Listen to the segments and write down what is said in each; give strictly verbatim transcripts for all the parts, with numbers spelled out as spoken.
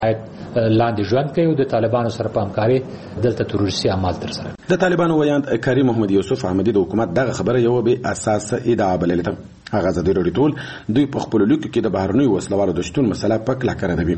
لاندې ژوند کوي او د طالبانو سره په همکاري دلته تروریستي اعمال ترسره. د طالبانو ویاند کریم محمد یوسف احمدي د حکومت دغه خبره یو بې اساسه ادعا بللې ده. هغه ازادي راډیو ټول دوی په خپلو لیکو کې د بهرنیو وسلوالو د شتون مسله په کلکه ردوي.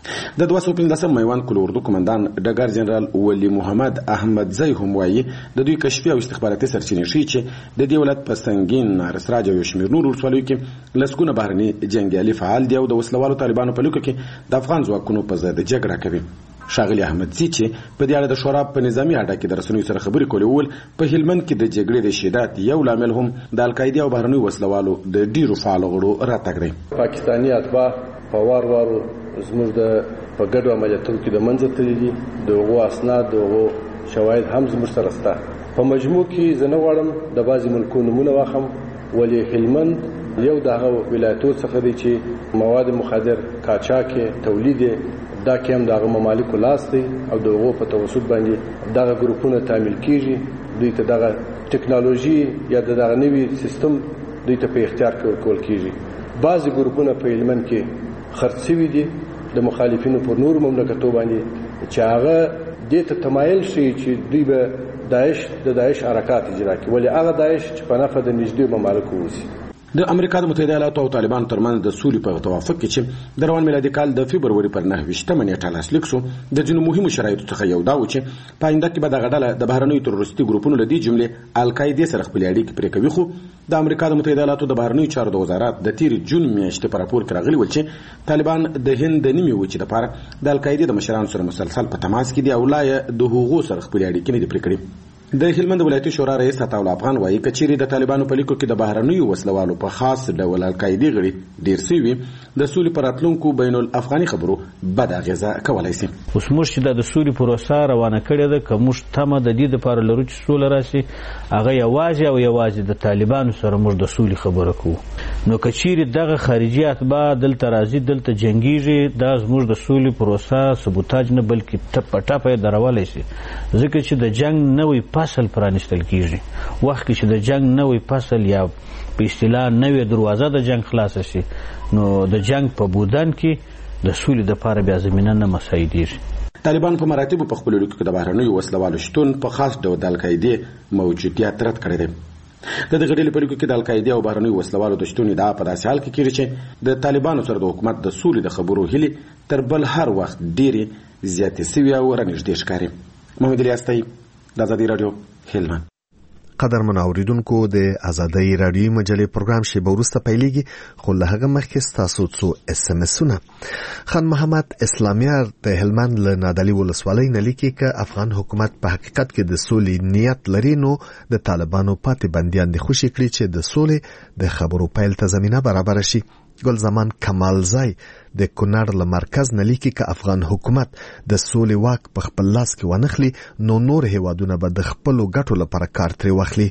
د دوه سوه پنځلسم میوند کل اردو قومندان ډګر جنرال ولی محمد احمدزی هم وایي د دوی کشفي او استخباراتي سرچینې ښیي چې د دې ولایت په سنګین، نارسراج او یو شمېر نورو ولسوالیو کې لسګونه بهرني جنګیالي فعال دي او د وسلوالو طالبانو په لیکو کې د افغان ځواکونو په ضد جګړه کوي. ښاغلي احمدزي چې په دې اړه د شورا په نظامي اډه کې د رسنیو سره خبرې کولې وویل په هلمند کې د جګړې د شدت یو لامل هم د القاعدې او بهرنیو وسلوالو د ډیرو فعالو غړو راتګ دی. پاکستاني اتباع په وار وار زموږ د په ګډو عملیاتونو کې د منځه تللي دي. د هغو اسناد د هغو شواهد هم زموږ سره شته. په مجموع کې زه نه غواړم د بعضې ملکونو نومونه واخلم، ولې هلمند یو د هغه ولایتونو څخه دی چې مواد مخدر قاچاق تولید دا کې هم دغه ممالکو لاس دی او د هغو په توسط باندې دغه ګروپونه تعمیل کیږي. دوی ته دغه ټکنالوژي یا دغه نوي سیستم دوی ته په اختیار کې ورکول کیږي. بعضې ګروپونه په هلمند کې خرڅ شوي دي د مخالفینو پر نور مملکتو باندې چې هغه دې ته تمایل شي چې دوی به داعش د داعش حرکات اجرا کړي، ولې هغه داعش چې په نفع د نږدې ممالکو اوسي. د امریکا د متحده ایالاتو او طالبانو ترمنځ د سولې په توافق کې چې د روان میلادي کال د فبروري پر نهه ویشتمه نیټه لاسلیک شو، د ځینو مهمو شرایطو څخه یو دا و چې په آینده کې به دغه ډله د بهرنیو تروریستي ګروپونو له دې جملې القاعدې سره خپلې اړیکې پرې کوي. خو د امریکا د متحده ایالاتو د بهرنیو چارو د وزارت د تېرې جون میاشتې په راپور کې راغلي ول چې طالبان د هند د نیمې وچې لپاره د القاعدې د مشرانو سره مسلسل په تماس کې دي او لا یې د هغو سره خپلې اړیکې نه دي پرې کړې. د هلمند ولایتي شورا رئیس عطاءالله افغان وایي که چیرې د طالبانو په لیکو کې د بهرنیو وسلوالو په خاص ډول القاعدې غړي ډېر سوي وي، د سولې په راتلونکو بین الافغاني خبرو بد اغېزه کولی شي. اوس موږ چې د سولې پروسه روانه کړې ده، که موږ تمه د دې دپاره لرو چې سوله راشي، هغه یوازې او یوازې د طالبانو سره موږ د سولې خبره کوو. نو که چیرې دغه خارجي اتباع دلته راځي، دلته جنګیږي، دا زموږ د سولې پروسه سبوتاج نه بلکې ټپه ټپه یې درولی شي، ځکه چې د جنګ نوی فصل پرانستل کیږي. وخت کې چې د جنگ نوی فصل یا په اصطلاح نوې دروازه د جنگ خلاصه شي، نو د جنگ په بودن کې د سولې دپاره بیا زمینه نه مساعدېږي. طالبان په مراتبو په خپلو لیکو کې د بهرنیو وسلوالو شتون په خاص ډول د القاعدې موجودیت رد کړی دی. د دغه ډلې په لیکو کې د القاعدې او بهرنیو وسلوالو د شتون ادعا په داسې حال کې کېږي چې د طالبانو سره د حکومت د سولې د خبرو هیلې تر بل هر وخت ډېرې زیاتې سوي او رانږدې ښکاري. محمد الیاس د ازادي راډیو هلمند. قدرمن اوریدونکو، د ازادي راډیو مجلې پروګرام شیبه وروسته پیلېږي، خو له هغه مخکې ستاسو څو اس ام اسونه. خان محمد اسلامیار د هلمند له نادعلي ولسوالۍ نه لیکي که افغان حکومت په حقیقت کې د سولې نیت لري، نو د طالبانو پاتې بندیان دې خوشي کړي چې د سولې د خبرو پیل ته زمینه برابره شي. ګل زمان کمالزای د کونړ له مرکز نه لیکي که افغان حکومت د سولې واک په خپل لاس کې ونخلي، نو نور هیوادونه به د خپلو ګټو لپاره کار ترې واخلي.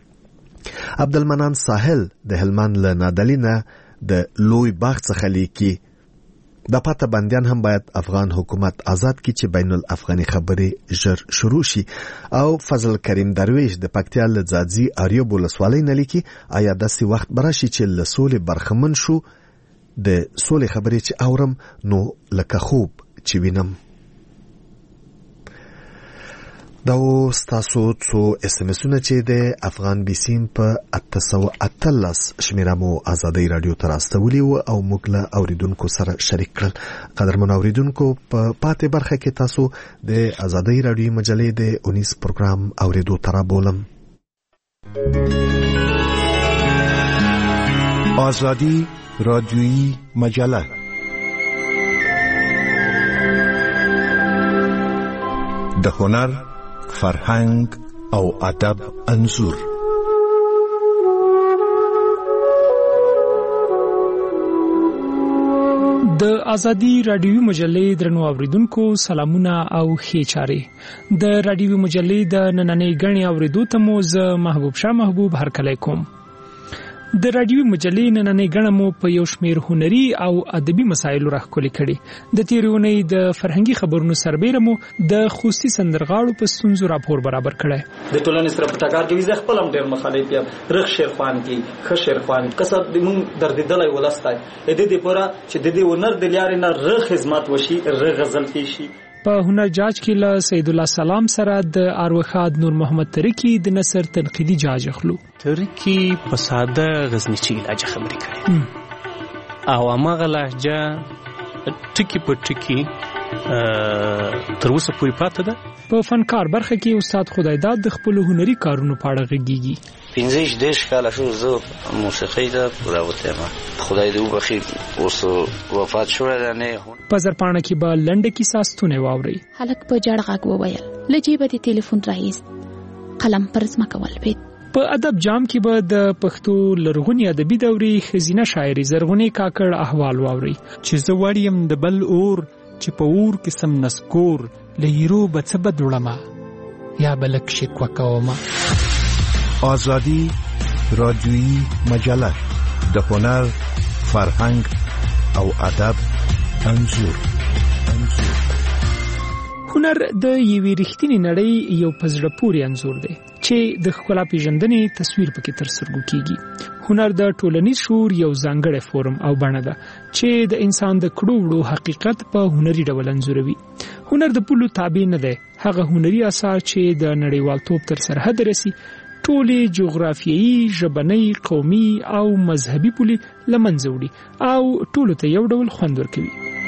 عبدالمنان ساحل د هلمند له نادعلي نه د لوی باغ څخه لیکي د پاته بندیان هم باید افغان حکومت آزاد کړي چې بین الافغاني خبرې ژر شروع شي. او فضل کریم درویش د پکتیا له ځاځي اریوب ولسوالۍ نه لیکي آیا داسې وخت به راشي چې له سولې برخمن شو؟ د سولې خبرې چې اورم نو لکه خوب چې وینم. دا اوس تاسو څو اس ام اسونه چې د افغان بیسیم په اته سوه اتلس شمیره مو ازادي راډیو ته راستولي وو او موږ له اوریدونکو سره شریک کړل. قدرمن اوریدونکو، په پاتې برخه کې تاسو د ازادي راډیو مجلې د اونیس پروګرام اوریدو ته رابولم. ازادي راډیویی مجله د هنر، فرهنګ او ادب انځور. د ازادي رادیوي مجلې درنو اوریدونکو سلامونه او ښې چارې. د رادیوي مجلې د نننۍ غړي اوریدو ته مو زه محبوب شاه محبوب هرکلی کوم. د رادیوي مجلې نننۍ ګڼه مو په یو شمېر هنري او ادبي مسایلو راښکلې کړې. د تېرې اونۍ د فرهنګي خبرونو سربیره مو د خصوصي سندرغاړو په ستونزو راپور برابر کړی. د ټولنې سره په ټکر کې زه خپل هم ډېر مخالف یم. رخ شیرخوان کې ښه شیرخوان کسب د مونږ دردېدلی ولس دی د دې دپاره چې د دې هنر د لارې نه رخ خدمت وشي، رخ غزل پېښ شي. په هنر جاج کې له سید الله سلام سره د اروخاد نور محمد ترکی د نثر تنقیدي جاج اخلو. ترکی په ساده غزنیچي لهجه خبرې کوي او هماغه لهجه ټکي په ټکي تر اوسه پورې پاتې ده. په فنکار برخه کې استاد خدایداد د خپلو هنري کارونو په اړه غږیږي. پنځه دېرش کاله شو زه موسیقۍ ته راوتی یم، خدای دې وبخي اوس وفات شوی دی. نه په زرپاڼه کې به لنډه کیسه ستونی واورئ. هلک په جړ غږ وویل، له جیبه دې تلیفون راایست، قلم پر ځمکه ولوېد. په ادب جام کې به د پښتو لرغونی ادبي دورې ښځینه شاعري زرغونې کاکړ احوال واورئ. چې زه وړ یم د بل اور چې په اور کې سم نسکور، له هیرو به څه بد وړمه یا به لږ شکوه کومه. آزادی رادیویی مجله د هنر، فرهنګ او ادب انځور. انځور هنر د یوې رښتینې نړۍ یو په زړه پورې انځور دی چې د ښکلا پیژندنې تصویر پکې تر سترګو کیږي. هنر د ټولنیز شعور یو ځانګړی فورم او بڼه ده چې د انسان د کړو وړو حقیقت په هنري ډول انځوروي. هنر د پولو تابع نه دی. هغه هنري اثار چې د نړیوالتوب تر سرحد رسي ټولې جغرافیایي، ژبنۍ، قومي او مذهبي پولې له منځه وړي او ټولو ته یو ډول خوند ورکوي.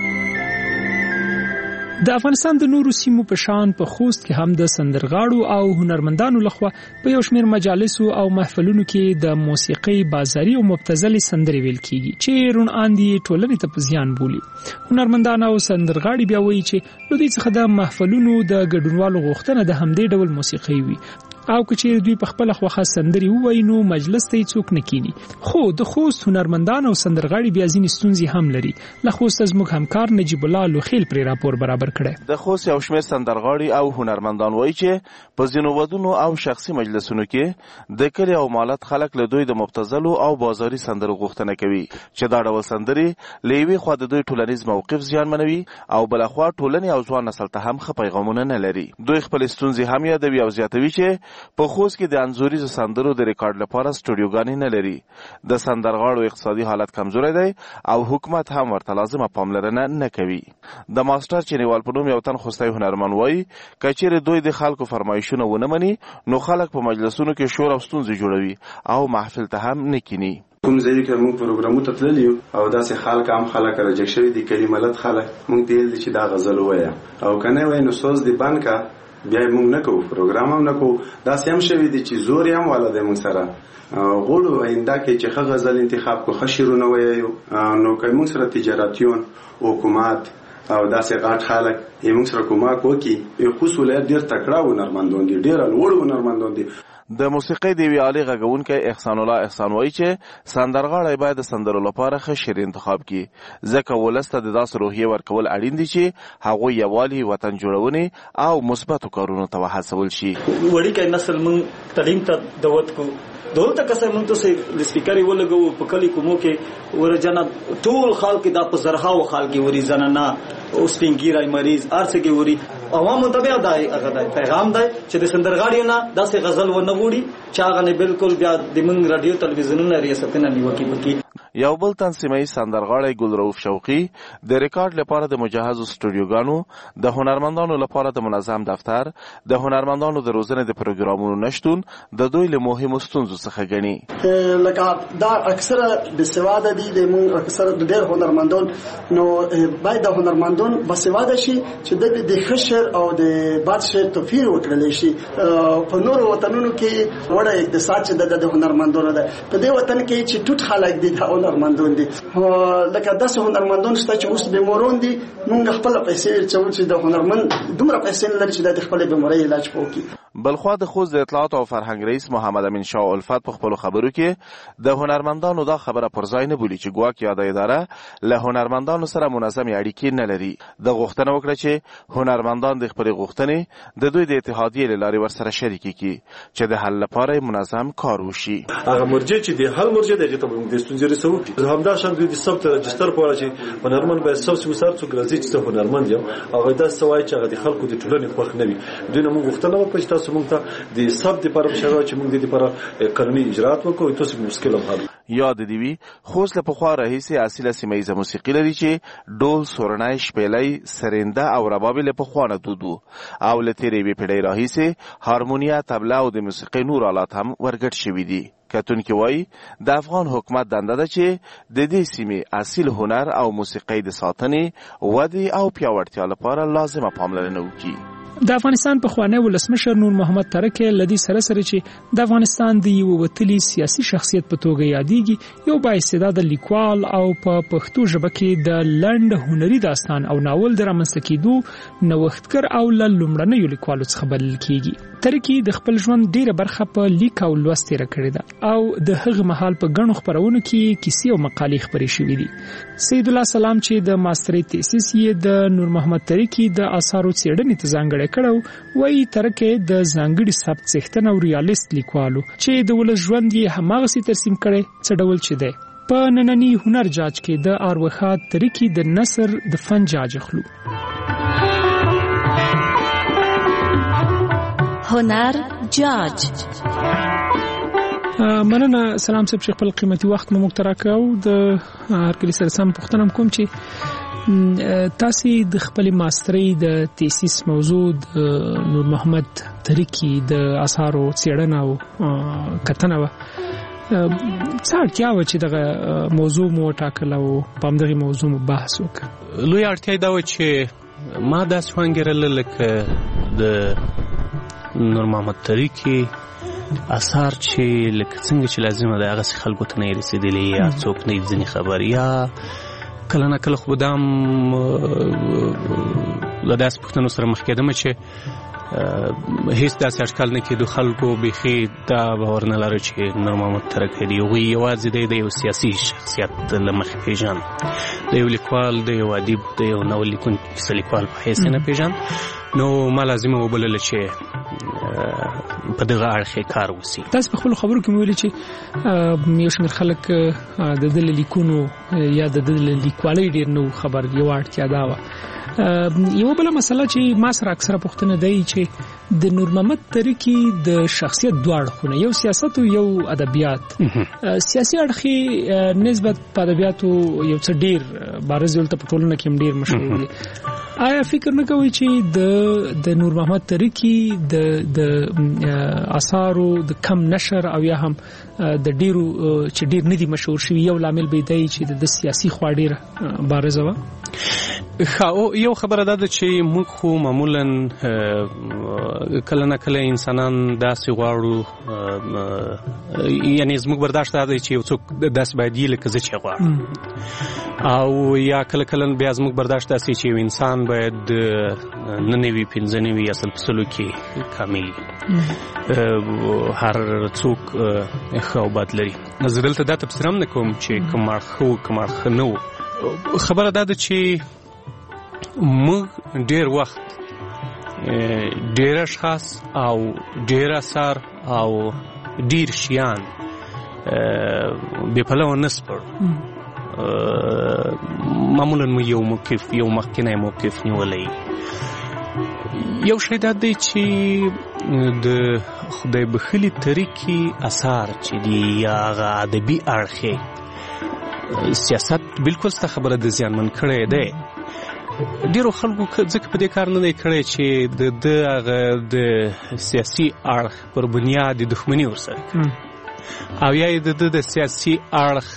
د افغانستان د نورو سیمو په شان په خوست کې هم د سندرغاړو او هنرمندانو لخوا په یو شمېر مجالسو او محفلونو کې د موسیقۍ بازاري او مبتذلې سندرې ویل کیږي چې روڼ اندي ټولنې ته په زیان بولي. هنرمندان او سندرغاړي بیا وایي چې له دې څخه د محفلونو د ګډونوالو غوښتنه د همدې ډول موسیقۍ وي او که چیرې دوی په خپله خوښه سندرې ووایي نو مجلس ته یې څوک نه کیني. خو د خوست هنرمندان او سندرغاړي بیا ځینې ستونزې هم لري. له خوسته زموږ همکار نجیب الله لوخیل پرې راپور برابر کړی. د خوست یو شمېر سندرغاړي او هنرمندان وایي چې په ځینو ودونو او شخصي مجلسونو کې د کلي او مالت خلک له دوی د مبتذلو او بازاري سندرو غوښتنه کوي چې دا ډول سندرې له یوې خوا د دوی ټولنیز موقف زیانمنوي او بلخوا ټولنې او ځوان نسل ته هم ښه پیغامونه نه لري. دوی خپل ستونزې هم یادوي او زیاتوي چې په خوست کې د انځوریزو سندرو د ریکارډ لپاره سټوډیوګانې نه لري. د سندرغاړو اقتصادي حالت کمزوری دی او حکومت هم ورته لازمه پاملرنه نه کوي. د ماسټر چینیوال په نوم یو تن خوستی هنرمند وایي که چیرې دوی د خلکو فرمایشونه ونه مني نو خلک په مجلسونو کې شور او ستونزې جوړوي او محفل ته هم نه کیني. کوم ځای کې موږ پروګرامو ته تللی یو او داسې خلک هم خلک راجک شوي دي، کلي ملت خلک موږ ته ویل دي چې دا غزل ووایه او که نه وایي نو سوز دې بند که بیا موږ نه کوو، پروګرام هم نه کوو. داسې هم شوي دي چې زور یې هم والا دی موږ سره غواړو آینده کې چې ښه غزل انتخاب کړو، ښه شعرونه ووایو نو که موږ سره تجارتیون حکومت او داسې غټ خلک یې موږ سره کومک وکړي. خوست ولایت ډېر تکړه هنرمندان دي، ډېر لوړ هنرمندان دي. د موسیقۍ د یوې عالي غږونکی احسان الله احسان وایي چې سندرغاړی باید د سندرو لپاره ښه شعر انتخاب کړي ځکه ولس ته د داسې روحیې ورکول اړین دي چې هغوی یووالي، وطن جوړونې او مثبتو کارونو ته وهڅول شي. وړوکی نسل موږ تعلیم ته دعوت کړو، دولته کسه موږ ته سپیکرې ولګوو په کلي کومو کې ورجنه ټول خلک دا په زرهاو خلک وري زنانه او سپینګیری مریض ارڅ کې وري عوامو ته بیا دای هغه پیغام دی چې د سندرغاړیو نه داسې غزل ونه وړي چې هغه نه بالکل بیا د موږ رادیو تلویزیونونو ریاستونه نیوکې پکې. یو بل تنظیمي سندرغاړی ګلرؤف شوقي د ریکارډ لپاره د مجهزو سټوډیوګانو، د هنرمندانو لپاره د منظم دفتر، د هنرمندانو د روزنې د پروګرامونو نشتون د دوی له مهمو ستونزو څخه ګڼي. لکه دا اکثره بسواده دي د موږ اکثره د ډېر هنرمندان نو باید د هنرمندان بسواده شي چې د خشر او د باد شعر توفیر وکړل شي. په نورو وطنونو کې وړه اقتصاد چې د هنرمندانو ده، په دې وطن کې چې ټوټ خلک دي هنرمندان دي. لکه داسې هنرمندان شته چې اوس بیمارون دي، موږ خپل پیسې چوي چې د هنرمند دومره پیسې لري چې د خپل بیماری علاج وکړي. بلخوا د خوست د اطلاعات او فرهنګ رئیس محمد امین شاه الفت په خپل خبرو کې د هنرمندانو دا خبره پر ځای نه بولی چې ګواکې یاده اداره له هنرمندانو سره منظم اړیکې نه لري. د غوښتنه وکړه چې هنرمندان د خپل غوښتنې د دوی د اتحادیې له لارې ورسره شریکې کړي چې د حل لپاره منظم کار وشي. هغه مرجع چې د حل مرجع دغه ته موږ د ستونزې رسو همدا شان د ثبت رجستر په اړه چې هنرمند باید ثبت وسار څو ګرځي چې هنرمند یم هغه دا سوای چې هغه د خلکو د ټولنې خوښ نه وي. دوی موږ غوښتنه وکړه چې تاسو موږ ته د ثبت لپاره شرایط چې موږ د لپاره قانوني اجراءات وکړو تاسو مشکل هم حل. یاد دی وی خوست له پخوا راهیسې اصیله سیمه موسیقي لري چې ډول، سورنای، شپېلۍ، سرنده او رباب له پخوا نه دودو او له تیرې وی پیړۍ راهیسې هارمونیا، طبله او د موسیقي نور آلات هم ورګډ شوي دي. کتونکي وایي د افغان حکومت دنده ده چې د دې سیمې اصیل هنر او موسیقي د ساتنې، ودې او پیاوړتیا لپاره لازمه پاملرنه وکړي. د افغانستان پخوانی ولسمشر نور محمد ترکی لدی سره سره چې د افغانستان د یو وتلی سیاسي شخصیت په توګه یادېږي، یو بااستعداده لیکوال او په پښتو ژبه کې د لنډ هنري داستان او ناول د رامنځته کېدو نوښتګر او له لومړنیو لیکوالو څخه بلل کېږي. ترکی د خپل ژوند ډیره برخه په لیک او لوست تېره کړې ده او د هغه مهال په ګڼو خپرونو کې کیسې او مقالې خپرې شوې دي. سید الله سلام چې د ماسترۍ تیسیس یې د نور محمد ترکی د آثارو څېړنې ته ځانګړی کړو، وایي ترکی د ځانګړي سبک څښتن او ریالیست لیکوالو چې د ولس ژوند یې هماغسې ترسیم کړی څه ډول چې دی. په ننني هنر جاج کې د اروخات ترکی د نثر د فن جاج اخلو. هنر جاج. مننه سلام صاحب چې خپل قیمتي وخت مو مخترا کاو. د هر کلی سره سم پوښتنه کوم چې تاسو د خپل ماسترۍ د تیسیس موضوع د نور محمد ترکی د آثارو څېړنه او کتنه و څه اړتیا و چې دغه موضوع مو ټاکل او په همدغه موضوع مو بحث وکړ؟ لوی اړتیا دا و چې ما داسې وانګېرله لکه د نور محمد ترکی اثار چې لکه څنګه چې لازمه ده هغسې خلکو ته نه یې رسېدلي یا څوک نه یې ځینې خبر یا کله نه کله خو دام له داسې پوښتنو سره مخ کېدم چې هیڅ داسې اټکل نه کېدو خلکو بیخي دا باور نه لري چې نور محمد ترکی د هغوی یوازې دی د یو سیاسي شخصیت له مخې پېژاند، د یو لیکوال، د یو ادیب، د یو ناول لیکونکي کیسه لیکوال په حیث یې نه پېژاند. نو ما لازمه وبلله چې په دغه اړخ کار وسی. تاسو په خپل خبرو کې مو ویلي چې یو شمېر خلک د دې لیکونو یا د دې لیکوالۍ ډېر نو خبر یو اړتیا دا وه. یو بله مسله چې ما سره اکثره پوښتنه دی چې د نور محمد ترکی د شخصیت دواړه خونه، یو سیاست او یو ادبیات. سیاسي اړخ نسبت په ادبیاتو یو څه ډېر بارز ولته په ټولنه کې هم ډېر مشهور دي. آیا فکر نه کوئ چې د د نور محمد ترکی د د آثارو د کم نشر او یا هم د ډیرو چې ډیر نه دي مشهور شوي یو لامل به دی چې د سیاسي خوا ډیره بارزه وه؟ ښه، یو خبره دا ده چې موږ خو معمولا کله نه کله انسانان داسې غواړو، یعنې زموږ برداشت دا دی چې یو څوک داسې باید یي لکه زه چې غواړم، او یا کله کله بیا زموږ برداشت داسې چې یو انسان باید نه نوي پنځه نوي اصل په سلو کې کامل هر څوک ښه او بد لري. زه دلته دا تبصره هم نه کوم چې که مړ ښه و که مړ ښه نه و. خبره دا ده چې موږ ډېر وخت ډېر اشخاص او ډېر اثار او ډېر شیان بې پلوه نه سپړو. معمولا مو یو موقف یو مخکینی موقف نیولی. یو شی دا دی چې د خدای بخښلي ترکی اثار چې دي یا هغه ادبي اړخ سیاست بالکل ستا خبره د زیانمن کړی دی. ډېرو خلکو ځکه په دې کار نه دی کړی چې د ده هغه د سیاسي اړخ پر بنیاد د دښمني ورسره کړي او یا یې د ده د سیاسي اړخ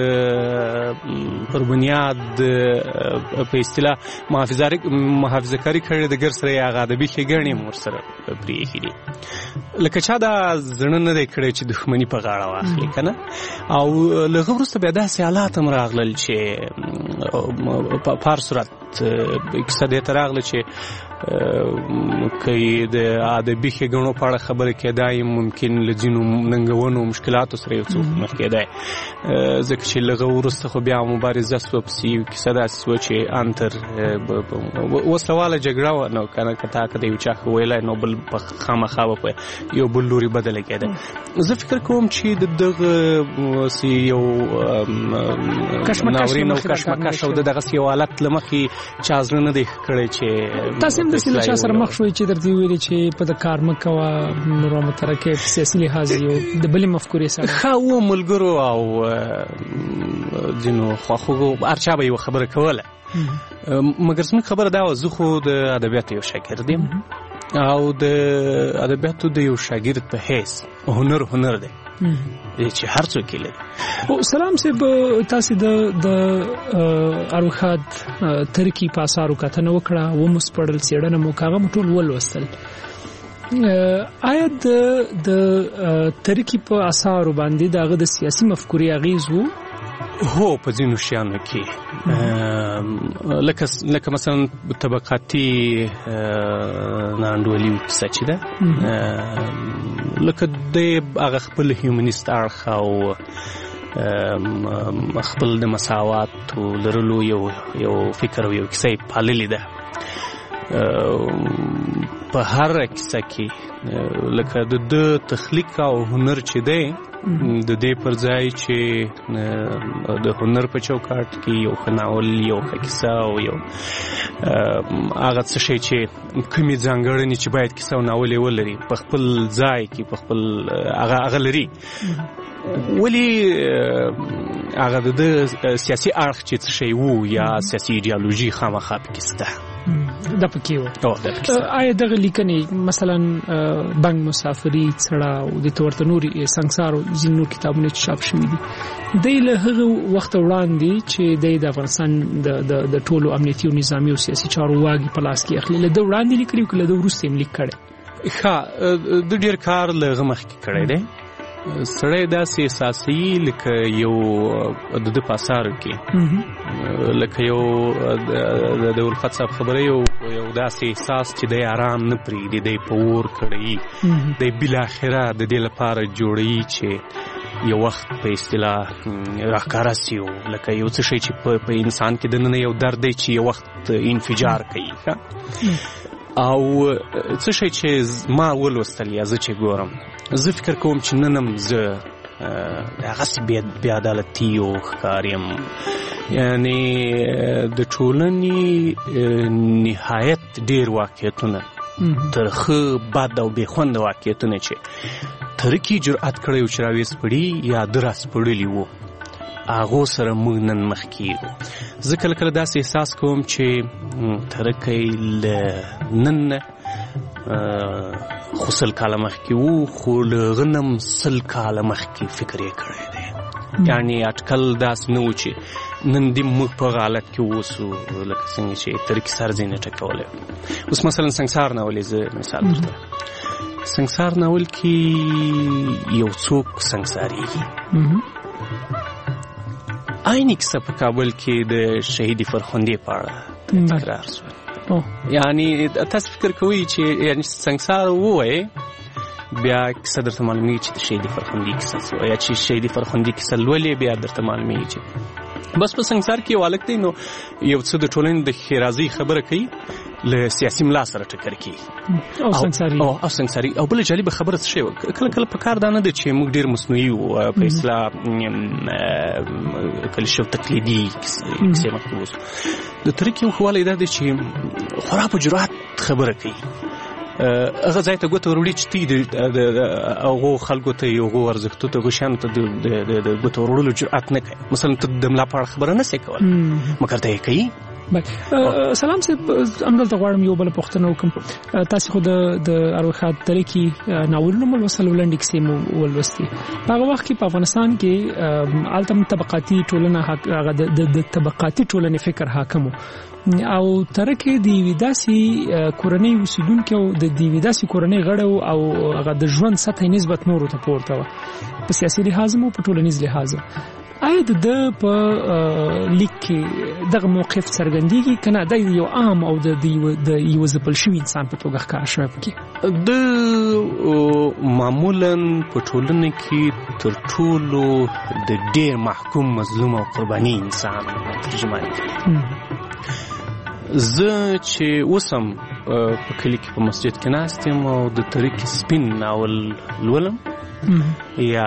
پر بنیاد په اصطلاح محافظه‌کاري کړې د ګر سره یې هغه ادبي ښېګڼې هم ورسره پرېښي دي. لکه چا دا زړه نه دی کړی چې دښمني په غاړه واخلي که نه. او له هغه وروسته بیا داسې حالات هم راغلل چې په هر صورت کیسه دې ته راغله چې که د ادبي ښېګڼو په اړه خبرې کېدای ممکن له ځینو ننګونو مشکلاتو سره یو څه مخ کېدای ځکه چې له هغه وروسته خو بیا مبارزه سوه پسې یو کیسه داسې سوه چې انتر وسله واله جګړه وه نو که نه که تا که د یو چا ښه ویلی نو بل په خامخا به په یو بل لوري بدله کېده زه فکر کوم چې د دغه یو ناورین او کشمکش او د دغسې یو حالت له مخې چا زړه نه دی کړی چې تاسو هم داسې له چا سره مخ شوئ چې درته ویلي چې په د کار مه کوه نور مترکب سیاسي لحاظ یو د بلې مفکورې سره ښه و ملګرو او ځینو خواخوږو هر چا به یوه خبره کوله مګر زموږ خبره دا وه زه خو د ادبیاتو یو شاګرد یم او د ادبیاتو د یو شاګرد په حیث هنر هنر دی چې هر څوک یې لري سلام صاحب تاسې د د اروښاد ترکي په اثارو کتنه وکړه ومو سپړل څېړنه مو هغه مو ټول ولوستل آیا د د ترکي په اثارو باندې د هغه د سیاسي مفکورې اغېز و هو په ځینو شیانو کې لکه لکه مثلا طبقاتي ناانډولي کیسه چې ده لکه د هغه خپل هیومنیست اړخ او خپل د مساواتو لرلو یو یو فکر او یو کیسه یې پاللې ده په هر کیسه کې لکه د د تخلیق او هنر چې دی د دې پر ځای چې د هنر په چوکاټ کې یو ښه ناول یو ښه کیسه او یو هغه څه شی چې کومې ځانګړنې چې باید کیسه او ناول یې ولري په خپل ځای کې په خپل هغه هغه لري ولې هغه د سیاسي اړخ چې څه شی وو یا سیاسي ایډیالوژي خامخا پکې شته دا پکې و آیا دغه لیکنې مثلا بنګ مسافري څړه او د تورته نوري سنگسار او ځینې نور کتابونه چې چاپ شوي دي دی له هغه وخت وړاندې چې دی د افغانستان د د ټولو امنیتي او نظامي او سیاسي چارو واګي په لاس کې اخلي له ده وړاندې لیکلي او له ده وروسته یې لیک کړی ښه د ډېر کار له هغه مخکې کړی دی سړی داسې احساسوي لکه یو د ده په اثارو کې لکه یو د الفت صاحب خبره یو یو داسې احساس چې دی آرام نه پرېږدي دی په اور کړی دی بالاخره د دې لپاره جوړوي چې یو وخت په اصطلاح راښکاره سي لکه یو څه شی چې په انسان کې دننه یو درد دی چې یو وخت انفجار کوي او څه شی چې ما ولوستل یا زه چې ګورم زه فکر کوم چې نن هم زه هغسې بې عدالتي او ښکار یم یعنې د ټولنې نهایت ډېر واقعیتونه ترخه بد او بې خونده واقعیتونه چې ترکي جرأت کړی و چې راویسپړي یا ده راسپړلي وو هغو سره موږ نن مخ کېږو زه کله کله داسې احساس کوم چې ترکی له نن نه خو سل کاله مخکې وو خو له هغه نه هم سل کاله مخکې فکر یې کړی دی یعنې اټکل داسې نه و چې نن دې موږ په هغه حالت کې اوسو لکه څنګه چې ترکي سر ځینې ټکولی اوس مثلا سنګسار ناول یې زه مثال درته سنګسار ناول کې یو څوک سنګسارېږي عیني کیسه په کابل کې د شهیدې فرخندې په اړه تکرار شول یعنې تاسو فکر کوئ چې یعنې سنګسار ووایې بیا کیسه درته معلومېږي چې د شهیدې فرخندې کیسه څه یا چې شهیدې فرخندې کیسه لولې بیا درته معلومېږي چې بس په سنګسار کې یو هلک دی نو یو څه د ټولنې د ښېرازۍ خبره کوي له سیاسي ملا سره ټکر کوي او سنګساري او سنګساري او بله جالبه خبره څه شی وه کله کله په کار دا نه ده چې موږ ډېر مصنوعي وو په اصطلاح کلیشه او تقلیدي کیسې مخکې اوسو د ترکي یو ښه والی دا دی چې خورا په جرأت خبره کوي هغه ځای ته ګوته وروړي چې تی د هغو خلکو ته یو هغو ارزښتو ته هغو شیانو ته د ګوته وروړلو جرأت نه کوي مثلا ته د ملا په اړه خبره نه سې کولی مګر ته یې کوي سلام صاحب همدلته غواړم یو بله پوښتنه وکړم تاسې خو د اروښاد ترکي ناولونه مو لوستل او لنډې کیسې مو ولوستې په هغه وخت کې په افغانستان کې هلته هم طبقاتي ټولنه هغه د طبقاتي ټولنې فکر حاکم او ترکي د یوې داسې کورنۍ اوسېدونکي او د یوې داسې کورنۍ غړو او هغه د ژوند سطحې نسبت نورو ته پورته وه په سیاسي لحاظ او په ټولنیز لحاظ آیا د په لیک کې دغه موقف څرګندېږي کنه د یو عام او د د یو ځپل شوی انسان په توګه ښکار شوی پکې؟ د معمولا په ټولنه کې تر ټولو د ډېر محکوم مظلوم او قرباني انسان ترجمان زه چې اوسم په کلي کې په مسجد کې ناست یم او د طریق سپین ناول لولم یا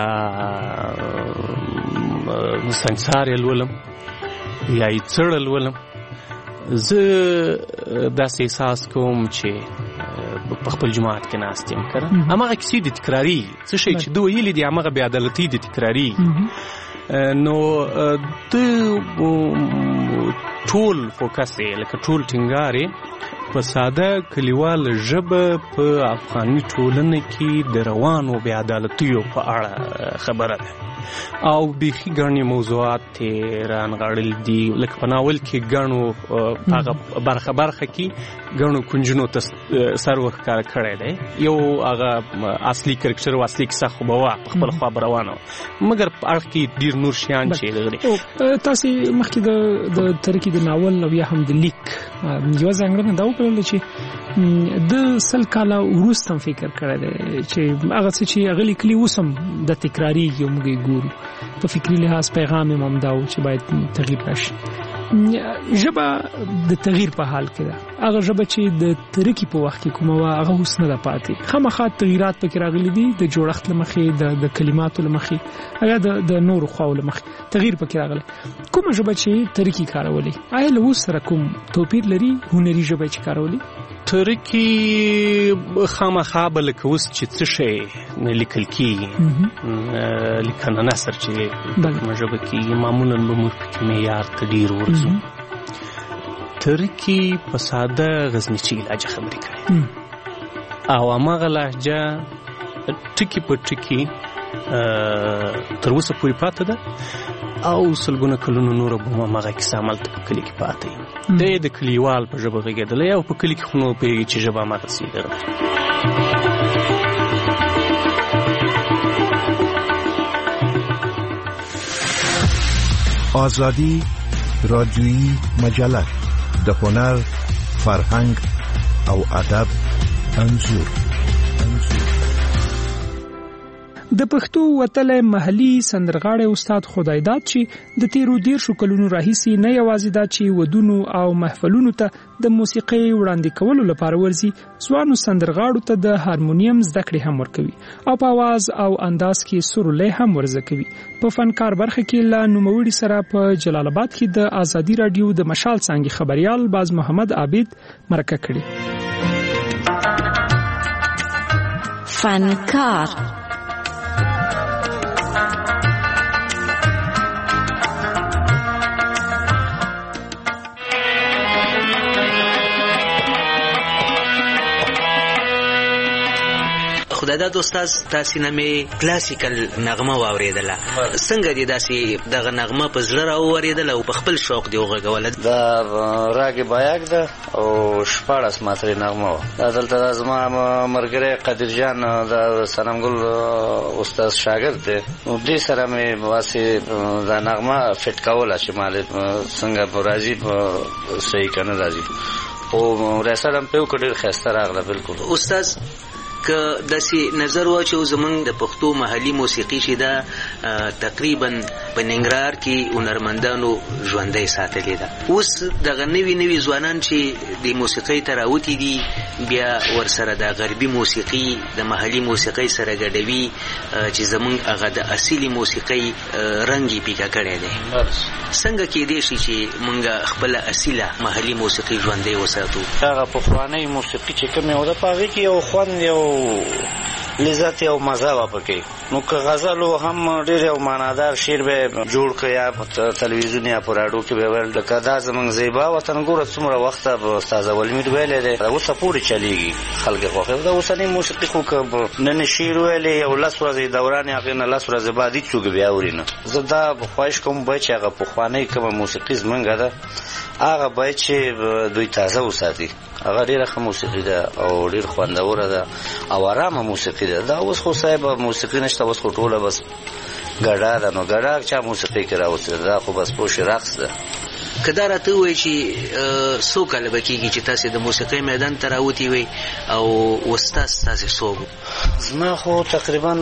سنګسار یې لولم یا یې څړه لولم، زه داسې احساس کوم چې په خپل جماعت کې ناست یم که هماغه کیسې د تکراري څه شی چې ده ویلي دي هماغه بې عدالتي د تکراري نو د ټول فوکس یې لکه ټول ټینګار یې په ساده کلیوال ژبه په افغاني ټولنه کې د روانو بې عدالتیو په اړه خبره ده او بیخي ګڼې موضوعات یې رانغاړل دي، لکه په ناول کې ګڼو هغه برخه برخه کې ګڼو کنجونو ته سر ورښکاره کړی دی. یو هغه اصلي کرکټر او اصلي کیسه خو به وه په خپله خوا به روانه وه، مګر په اړخ کې ډېر نور شیان چې دغه دي. تاسې مخکې د ترکي د ناول او یا هم د لیک یوه ځانګړنه دا وکړله چې د سل کاله وروسته هم فکر کړی دی چې هغه څه چې هغه لیکلي اوس هم د تکرارېږي او موږ یې ګورو. په فکري لحاظ پیغام یې هم دا و چې باید تغییر راشي. ژبه د تغییر په حال کې ده، هغه ژبه چې د ترکي په وخت کې کومه وه هغه اوس نه ده پاتې، خامخا تغییرات پکې راغلي دي د جوړښت له مخې د کلماتو له مخې یا د نورو خواو له مخې تغییر پکې راغلی. کومه ژبه چې ترکي کارولې آیا له اوس سره کوم توپیر لري هنري ژبه چې کارولې؟ ترکي خامخا به لکه اوس چې څه شی لیکل کېږي لیکنه نثر چې کومه ژبه کېږي معمولا به موږ پکې معیار ته ډېر ورځو. ترکي په ساده غزنیچي لهجه خبرې کوي او هماغه لهجه ټکي په ټکي تر اوسه پورې پاته ده او سلګونه کلونو نوره به هماغه کیسه همالته په کلي کې پاته وي. دی د کلیوال په ژبه غږېدلی او په کلي کې خو نو پوهېږي چې ژبه هماغسې ده. آزادی رادیویی مجله د هنر، فرهنګ او ادب انځور. د پښتو وتلی محلي سندرغاړی استاد خدایداد چې د تیرو دیرشو کلونو راهیسې نه یوازې دا چې ودونو او محفلونو ته د موسیقۍ وړاندې کولو لپاره ورځي، ځوانو سندرغاړو ته د هارمونیم زده کړې هم ورکوي او په اواز او انداز کې سرولی هم ورزده کوي. په فنکار برخه کې له نوموړي سره په جلال آباد کې د ازادي راډیو د مشال څانګې خبریال باز محمد عابد مرکه کړې. فنکار خدایداد استاد تاسې نه مې کلاسیکل نغمه واورېدله، څنګه دې داسې دغه نغمه په زړه راوورېدله او په خپل شوق دې وغږوله؟ دا راګ بایاک ده او شپاړس ماترې نغمه وه. دا دلته دا زما ملګری قدیر جان د صنمګل استاد شاګرد دی، نو دې سره مې واسې دا نغمه فټ کوله چې مالې څنګه به راځي صحیح که نه راځي، خو ریاست هم پې وکړه ډېر ښایسته راغله. بلکل استاد که داسې نظر واچو زمونږ د پښتو محلي موسیقي چې دا تقریبا په ننګرهار کې هنرمندانو ژوندۍ ساتلې ده، اوس دغه نوي نوي ځوانان چې د موسیقۍ ته راوتي دي بیا ورسره د غربي موسیقي د محلي موسیقۍ سره ګډوي چې زمونږ هغه د اصلي موسیقۍ رنګ یې پیکه کړی دی. څنګه کېدی شي چې مونږ خپله اصیله محلي موسیقي ژوندۍ وساتو؟ هغه پخوانۍ موسیقي چې کومې وه په هغې کې یو خوند یو لذت او مزه وه پکې، نو که غزل هم ډېر یو معنادار شعر به جوړ کړه یا په تلویزیون یا په راډیو کې به ویل لکه دا زموږ زیبا وطن ګوره څومره وخته به استاد اولمیر ویلی دی، اوسه پورې چلیږي خلک یې خوښوي. دا اوسنۍ موسیقي خو که نن شعر ویلی یو لس ورځې دوران یې هغې نه لس ورځې بعد هېڅ څوک بیا اوري نه. زه دا خواهش کوم باید چې هغه پخوانۍ کومه موسیقي زموږ ده هغه باید چې دوی تازه وساتي، هغه ډېره ښه موسیقي ده او ډېر خوندوره ده او ارامه موسیقي ده. دا اوس خو صاحب موسیقي نشته، اوس خو ټوله بس ګډا ده نو ګډا چا موسیقي کې راوستل دا خو بس پوش رقص ده. که دا راته ووایي چې څو کاله به کېږي چې تاسې د موسیقۍ میدان ته راوتي وئ او استاد ستاسې څوک و؟ زما خو تقریبا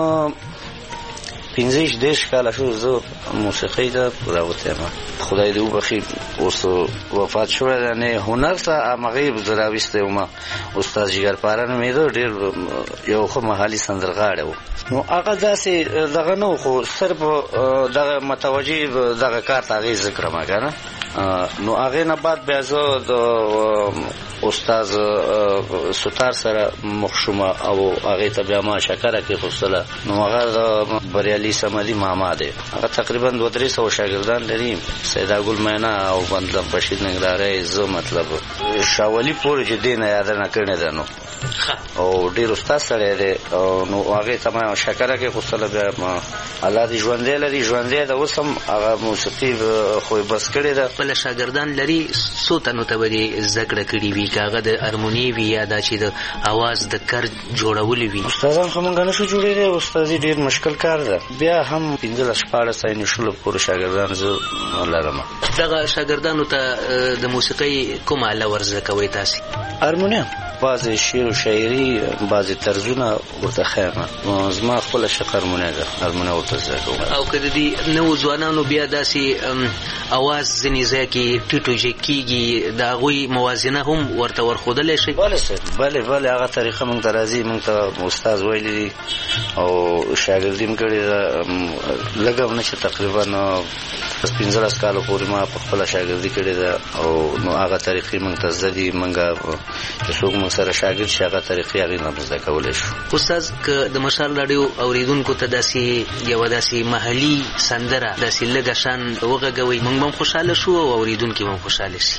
پنځه دېرش کاله شو زه موسیقۍ ته راوتی یم. خدای دې وبخي اوس وفات شوی دی. نه هنر ته همغې زه راویستی وم. استاد جګرپاره نومېده، ډېر یو ښه محلي سندرغاړی و. نو هغه داسې دغه نه و خو صرف دغه متوجه دغه کار ته هغې زه کړم که نه. نو هغې نه بعد بیا زه د استاد ستار سره مخ شوم او هغې ته بیا ما شکره کېښودله. نو هغه د بریالي صمدي ماما دی. هغه تقریبا دوه درې سوه شاګردان لري. سیداګل مینا او بندم بشیر ننګرهاری زه مطلب شاولي پورې چې دې نه یادنه کړې ده. نو او ډېر استاد سړی دی. نو هغې ته ما شکره کېښودله. بیا الله دې ژوندی لري، ژوندی ده اوس هم. هغه موسیقي خو یې بس کړې ده. خپله شاګردان لري څو تنو ته به دې زده کړه کړې وي، که هغه د هارموني وي یا دا چې د اواز د کر جوړولي وي؟ استادان خو موږ نه شو جوړېدی. استادي ډېر مشکل کار ده. بیا هم پنځلس شپاړس ساینې شلو پورې شاګردان زه لرم. دغه شاګردانو ته د موسیقۍ کومه آله ور زده کوئ تاسې؟ هارمونیم، بعضې شعر و شاعري، بعضې طرزونه ورته ښیم. زما خپله شق هارمونی ده، هارمونی ورته زده کوم. او که د دې نوو ځوانانو بیا داسې اواز ځینې ځای کې ټیټ و جګ کېږي، د هغوی موازنه هم ورته ورښودلی شئ؟ بله صاحب، بلې بلې هغه طریقه موږ ته راځي. موږ ته استاد ویلي دي او شاګردي م کړې ده. لږ هم نه چې تقریبا پنځلس کالو پورې ما په خپله شاګردي کړې ده. او نو هغه طریقې موږ ته زده دي. موږ چې څوک موږ سره شاګرد شي هغه طریقې هغې نه زده کولی شو. استاد که د مشال راډیو اورېدونکو ته داسې یوه داسې محلي سندره داسې لږه شان وغږوئ، موږ به هم خوشحاله شو او اورېدونکي به هم خوشحاله شي.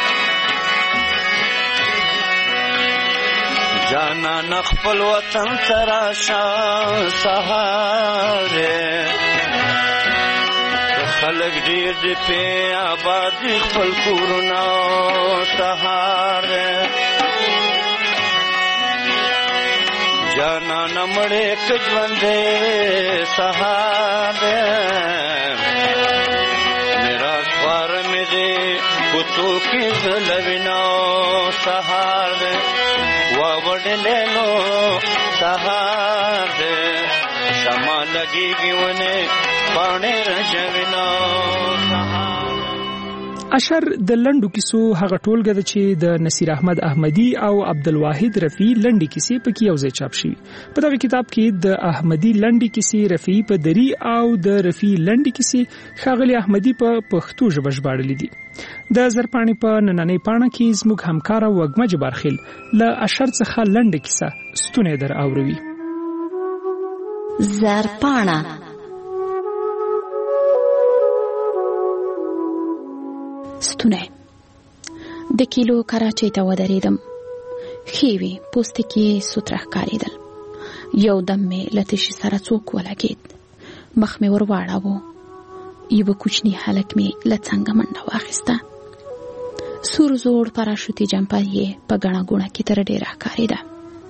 جانان خپل وطن ته راشه سهار خلک ډېر دې پې آباد دي خپل کورونه سهار جانانه مړې که ژوندی سهار میراث خواره مې دې ګوتو کې ځلوینو سهار واوډلې نو سهار شمع لګېږي ونې پاڼې رژوینو سهار. اشر د لنډو کیسو هغه ټولګه ده چې د نصیر احمد احمدي او عبدالواحد رفیع لنډې کیسې پکې یوځای چاپ شوي. په دغه کتاب کې د احمدي لنډې کیسې، رفیعي په دري او د رفیع لنډې کیسې ښاغلي احمدي په پښتو ژبه ژباړلې دي. د زرپاڼې په نننۍ پاڼه کې زموږ همکاره وږمه جبارخیل له اشر څخه لنډه کیسه ستونی در اوروي. زرپاڼه ستونه. د کیلو کراچۍ ته ودرېدم. ښې وې، پوستکي یې سوتره ښکارېدل. یو دم مې له تشي سره څوک ولګېد. مخ مې ور واړاوه. یوه کوچني هلک مې له څنګه منډه واخیسته. سور زوړ پراشوتي جمپر یې په ګڼه ګوڼه کې تر ډېره ښکارېده.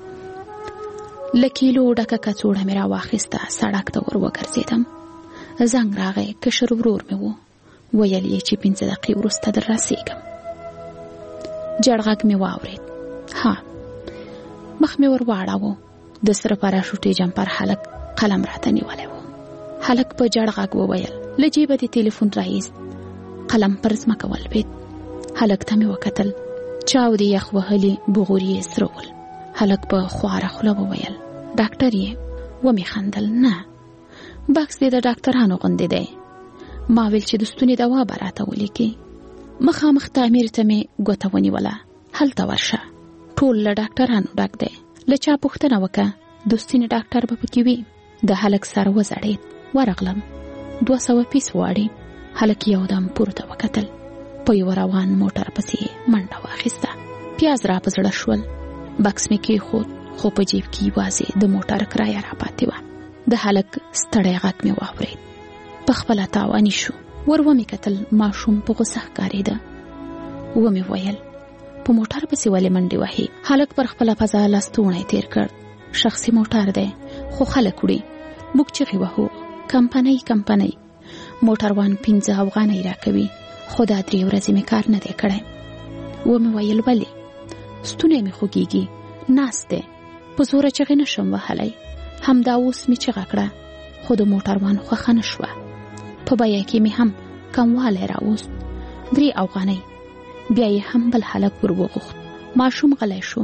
له کیلو ډکه کڅوړه مې راواخیسته. سړک ته ور وګرځېدم. زنګ راغی. کشر ورور مې و. ویل یې چې پنځه دقیقې وروسته در رسېږم. جړ غږ مې واورېد. ها، مخ مې ور واړاوه. د سره پراشوټي جمپر هلک قلم راته نیولی و. هلک په جړ غږ وویل. له جیبه د ټلیفون راایست. قلم پر ځمکه ولوېد. هلک ته مې وکتل. چاودې یخ وهلي بغور یې سره ول. هلک په خواره خوله وویل. ډاکټر یې؟ ومې خندل. نه، بکس دې د ډاکټرانو غوندې دی. ما ویل چې د ستوني دوا به راته ولیکي. مخامخ تعمیر ته مې ګوته ونیوله. هلته ورشه، ټول له ډاکټرانو ډک دی. له چا پوښتنه وکړه، د ستوني ډاکټر به پکې وي. د هلک سر وځړېد. ورغلم. دوه سوه پیس غواړي. هلک یو دم پورته وکتل. په یو روان موټر پسې منډه واخیسته. پیاز را په زړه شول. بکس مې کېښود، خو په جیب کې یوازې د موټر کرایه را پاتې وه. د هلک ستړی غږ مې واورېد. په خپله تاواني شو. ور ومې کتل. ماشوم په غوسه ښکارېده. ومې ویل په موټر پسې ولې منډې وهې؟ هلک پر خپله پزه لستوڼی تېر کړ. شخصي موټر دی، خو خلک وړي. موږ چغې وهو. کمپنۍ کمپنۍ موټروان پنځه افغانۍ راکوي، خو دا درې ورځې مې کار نه دی کړی. ومې ویل ولې؟ ستونی مې خوږېږي، ناست دی، په زوره چغې نشم وهلی. همدا اوس مې چغه کړه، خو د موټروان خوښه نه شوه. په بیه کې مې هم کموالی راوست، درې افغانۍ. بیا یې هم بل هلک ور وغوښت. ماشوم غلی شو،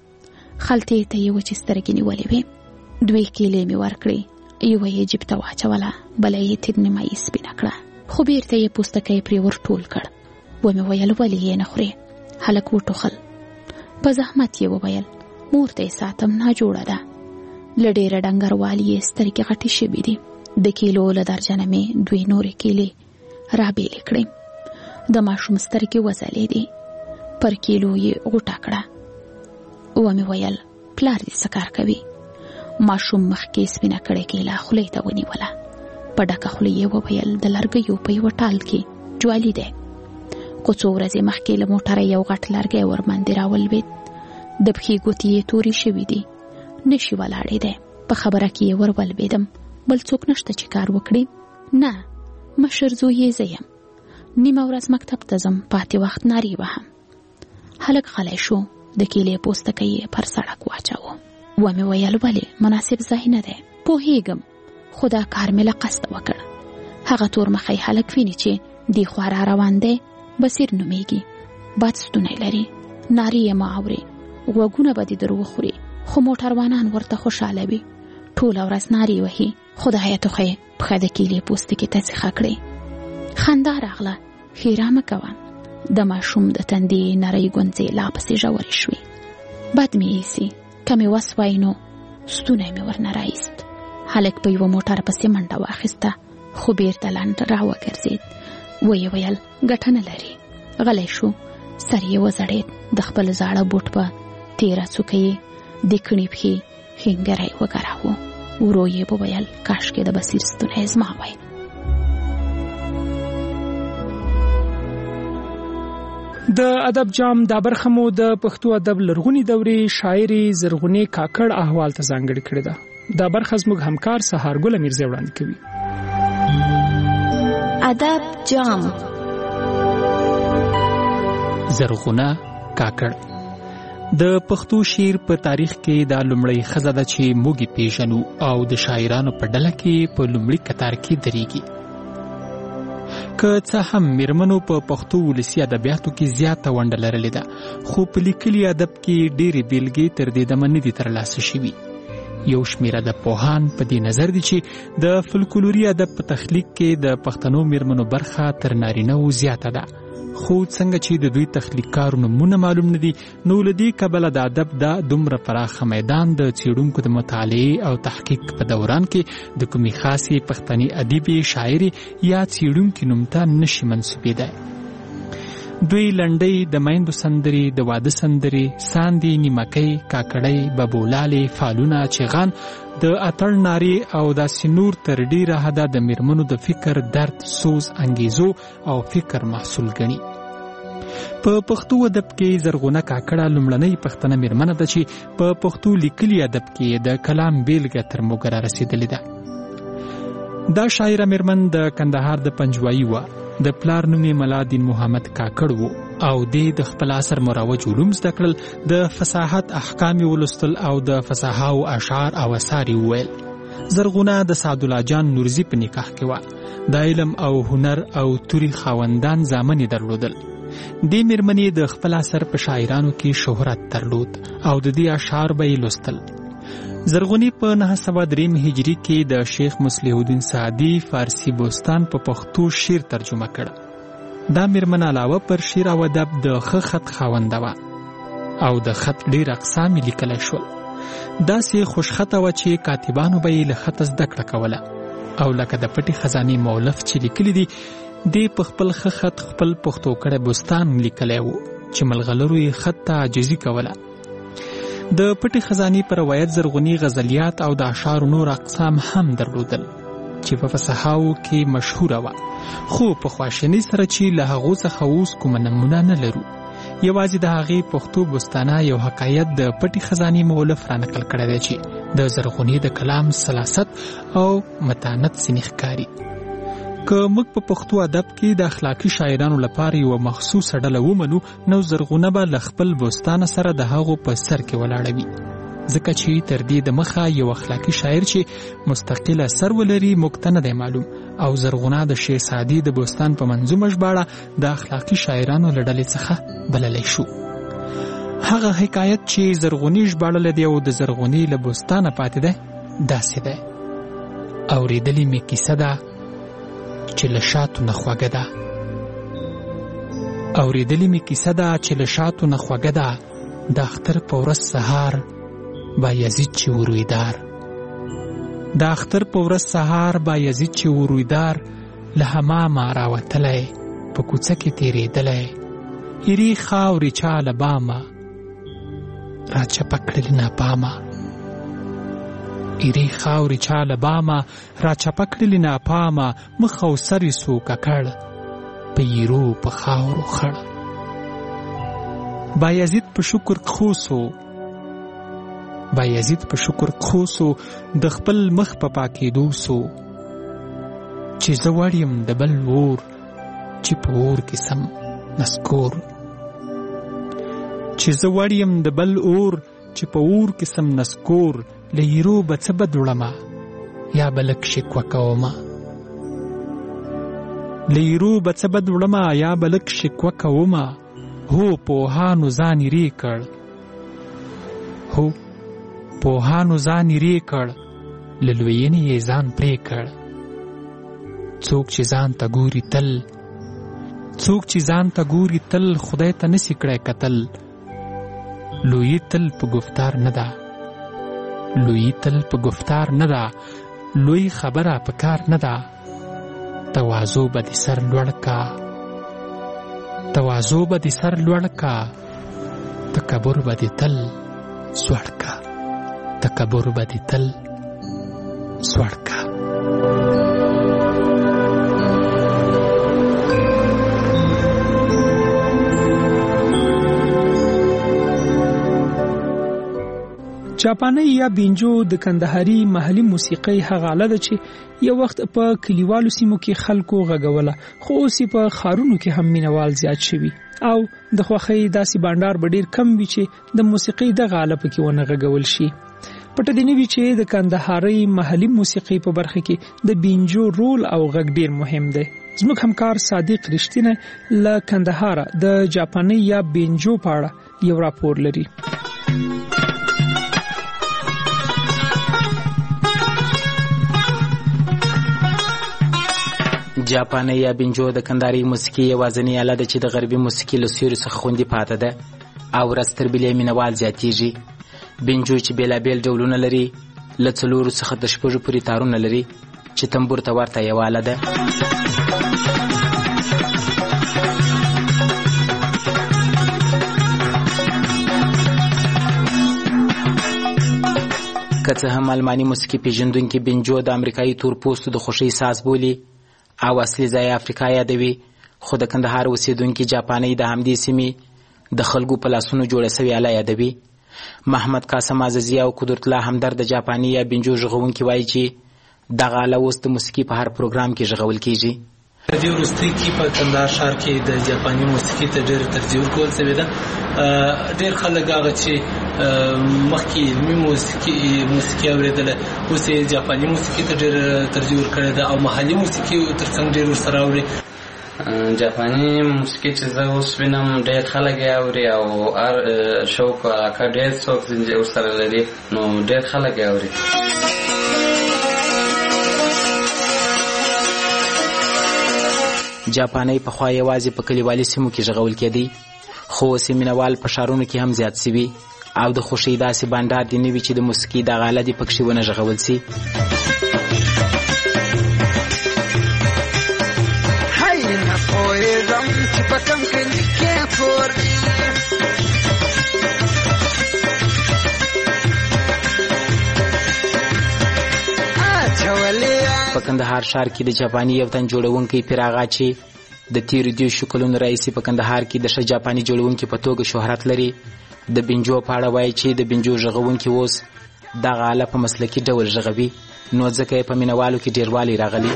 خلطې ته یې وچې سترګې نیولې وې. دوې کیلې مې ورکړې، یوه یې جیب ته واچوله، بله یې تیر نیمایي سپینه کړه، خو بیرته یې پوستکی پرې ور ټول کړ. ومې ویل ولې یې نه خورې؟ هلک وټوخل. په زحمت یې وویل مور ته یې ساتم، ناجوړه ده. له ډېره ډنګروالي یې سترګې غټې شوي دي. د کیلو له درجنه مې دوې نورې کیلې رابېلې کړې. د ماشوم سترګې وځلېدې، پر کیلو یې غوټه کړه. ومې ویل پلار دې څه کار کوي؟ ماشوم مخکې سپینه کړې کیله خولې ته ونیوله. په ډکه خوله یې وویل د لرګیو په یوه ټال کې جوالي دی. خو څو ورځې مخکې له موټره یو غټ لرګی ورباندې راولوېد. د پښې ګوتې یې تورې شوي دي، نشي ولاړېدی. په خبره کې یې ور ولوېدم، بل څوک نشته چې کار وکړي؟ نه، مشر زوی یې زه یم. نیمه ورځ مکتب ته ځم، پاتې وخت نارې وهم. هلک غلی شو، د کیلې پوستکی یې پر سړک واچاوه. ومې ویل ولې؟ مناسب ځای نه دی. پوهېږم، خو دا کار مې له قصده وکړ. هغه تور مخی هلک ویني چې دې خوا را روان دی، بصیر نومیږي، بد ستونی لري، نارې یې مه اورې، غوږونه به دې در وخوري. خو موټروانان ورته خوشحاله وي، ټوله ورځ نارې وهي. خدایه ټوخی پښه د کیلې پوستکي ته سیخه کړې. خندا راغله، ښیرا مه کوه. د ماشوم د تندې نرۍ ګونځې لا پسې ژورې شوې. بد مې ایسي، که مې وس وای نو ستونی مې ورنه رایست. هلک په یوه موټر پسې منډه واخیسته، خو بیرته لنډ را وګرځېد. ویې ویل ګټه نه لري. غلی شو، سر یې وځړېد. د خپل زاړه بوټ په تېره څوکه یې د کڼې پښې ښنګری وګراوه. ورو یې وویل کاشکې د بصیر ستونی زما وای. د ادب جام دا برخه مو د پښتو ادب لرغونی دورې شاعري زرغونې کاکړ احوال ته ځانګړې کړې ده. دا برخه زموږ همکار سهارګل میرزا وړاندې کوي. ادب جام. زرغونه کاکړ د پښتو شعر په تاریخ کې دا لومړی ښځه ده چې موږ یې پیژنو او د شاعرانو په ډله کې په لومړي کتار کې درېږي. که څه هم میرمنو په پښتو ولسي ادبیاتو کې زیاته ونډه لرلې ده، خو په لیکلي ادب کې ډېرې بیلګې تر دې دمه نه دي ترلاسه شوي. یو شمېر ادبپوهان په دې نظر دي چې د فلکلوري ادب په تخلیق کې د پښتنو میرمنو برخه تر نارینه‌و زیاته ده. خو څنګه چې د دوی تخلیق کارو نومونه معلوم نه دي، نو له دې کبله د ادب دا دومره پراخه میدان د څېړونکو د مطالعې او تحقیق په دوران کې د کومې خاصې پښتني ادیبې، شاعرې یا څېړونکي نوم ته نشي منسوبېدی. دوی لنډۍ، د میندو سندرې، د واده سندرې، ساندې، نیمکۍ، کاکړۍ، ببولالې، فالونه، چغان، د اتړ نارې او داسې نور تر ډېره حده د میرمنو د فکر، درد، سوز، انګیزو او فکر محصول ګڼي. په پښتو ادب کې زرغونه کاکړه لومړنۍ پښتنه میرمنه ده چې په پښتو لیکلي ادب کې د کلام بیلګه تر موږ را رسېدلې ده. دا شاعره میرمن د کندهار د پنجوایي وه. د پلار نوم یې ملا دین محمد کاکړ و او دې د خپل عصر مروج علوم زده کړل، د فصاحت احکام یې ولوستل او د فصاحاو اشعار او اثار یې وویل. زرغونه د سعدالله جان نورزي په نکاح کې وه. د علم او هنر او توري خاوندان زامن یې درلودل. دې میرمنې د خپل عصر په شاعرانو کې شهرت درلود او د دې اشعار به یې لوستل. زرغونی په نهه سوه دریم هجري کې د شیخ مصلح الدین سعدي فارسی بوستان په پښتو شعر ترجمه کړ. دا میرمن علاوه پر شعر او ادب د ښه خط خاونده وه او د خط ډېر اقسام یې لیکلی شول. داسې خوشخطه وه چې کاتبانو به یې له خطه زده کړه کوله او لکه د پټې خزانې مؤلف چې لیکلی دي، دې په خپل ښه خط خپل پښتو کړی بوستان لیکلی و چې ملغلرو یې خط ته عاجزي کوله. د پټې خزانې پر روایت زرغونی غزلیات او د اشعارو نور اقسام هم درلودل چې په فصحاو کې مشهوره وه، خو په خواشینۍ سره چې له هغو څخه اوس کومه نمونه نه لرو. یوازې د هغې پښتو بوستانه یو حکایت د پټې خزانې مؤلف را نقل کړی دی چې د زرغونې د کلام سلاست او متانت ځینې ښکاري. که موږ په پښتو ادب کې د اخلاقي شاعرانو لپاره یوه مخصوصه ډله ومنو، نو زرغونه به له خپل بوستانه سره د هغو په سر کې ولاړه وي، ځکه چې تر دې د مخه یو اخلاقي شاعر چې مستقل اثر ولري موږ ته نه دی معلوم، او زرغونه د شعر سعدي د بوستان په منظومه ژباړه د اخلاقي شاعرانو له ډلې څخه بللی شو. هغه حکایت چې زرغونې ژباړلی دی او د زرغونې له بوستانه پاتې دی داسې دی: اورېدلې مې کیسه ده چې له شاتو نه خوږه ده، اورېدلې مې کیسه ده چې له شاتو نه خوږه ده، د اختر په ورځ سهار بایزید چې ورویدار، د اختر په ورځ سهار بایزید چې ورویدار، له حمامه راوتلی په کوڅه کې تېرېدلی، ایرې خاورې چا له بامه راچپه کړلې ناپامه، ایرې خاورې چا له بامه راچپه کړلې ناپامه، مخ او سر یې سو ککړ په ایرو په خاورو خړ، بایزید په شکر خوسو بایزید په شکر خوسو د خپل مخ په پاکېدو سو، چې زه وړ یم د بل اور چې په اور کې سم نسکور، چې زه وړ یم د بل اور چې په اور کې سم نسکور، له ایرو به څه بد وړمه یا به لږ شکوه کومه، له ایرو به څه بد وړمه یا به لږ شکوه کومه، هو پوهانو ځان ایرې کړ، هو پوهانو ځان ایرې کړ، له لویینې یې ځان پرې کړ، څوک چې ځان ته ګوري تل څوک چې ځان ته ګوري تل خدای ته نسی کړی کتل، لویی تل په گفتار نه ده لویی تل په گفتار نه ده، لوی خبره په کار نه ده، تواضع به دې سر لوړ کا تواضع به دې سر لوړ کا، تکبر به دې تل سوړ کا تکبر به دې تل سوړ کا. چاپانی یا بینجو د کندهاري محلي موسیقۍ هغه آله ده چې یو وخت په کلیوالو سیمو کې خلکو غږوله، خو اوس په ښارونو کې هم مینوال زیات شوي او د خوښۍ داسې بانډار به ډېر کم وي چې د موسیقۍ دغه آله پکې ونه غږول شي. پټه دې نه وي چې د کندهاري محلي موسیقۍ په برخه کې د بینجو رول او غږ ډېر مهم دی. زموږ همکار صادق رښتینه له کندهاره د جاپاني یا بینجو په اړه یو راپور لري. جاپاني یا بینجو د کندهاري موسیقي یوازینۍ آله ده چې د غربي موسیقي له سیوري څخه خوندي پاته ده او ورځ تر بلې مینوال زیاتیږي. بینجو چې بېلابېل ډولونه لري، له څلورو څخه د شپږو پورې تارونه لري چې تنبور ته ورته یوه آله ده. که څه هم الماني موسیقي پیژندونکي بینجو د امریکایي تور پوستو د خوښۍ ساز بولي او اصلي ځای افریقا یادوي، خو د کندهار اوسېدونکي جاپاني د همدې سیمې د خلکو په لاسونو جوړه سوې آله یادوي. محمد قاسم عزیزي او قدرت الله همدرد د جاپاني یا بینجو غږونکي وایي چې دغه آله اوس د موسیقي په هر پروګرام کې غږول کیږي. په دې وروستۍ کې په کندهار ښار کې د جاپاني موسیقي ته ډېره ترجیح ورکول سوې ده. ډېر خلک هغه چې مخکې علمي موسیقي موسیقي اورېدله اوس یې جاپاني موسیقي ته ډېره ترجیح ورکړې ده او محلي موسیقي تر څنګ ډېر ورسره اوري. جاپاني موسیقي چې زه اوس وینم ډېر خلک یې اوري او هر شوق او علاقه ډېر څوک ورسره لري، نو ډېر خلک یې اوري. جاپاني پخوا یوازې په کلیوالي سیمو کې غږول کېدی، خو اوس مینوال په ښارونو کې هم زیات سوي او د خوښۍ داسې بانډار دې نه وي چې د موسیقي دغه آله دې پکښې ونه غږول سي. هی نه پوهېږم چې په کوم کلي کې کور دی، په کندهار ښار کې د جاپاني یو تن جوړونکی پیراغا چې د تیرو دیرشو کلونو راهیسې په کندهار کې د ښه جاپاني جوړونکي په توګه شهرت لري، د بینجو په اړه وایي چې د بینجو غږونکي اوس دغه آله په مسلکي ډول غږوي، نو ځکه یې په مینوالو کې ډیروالی راغلی.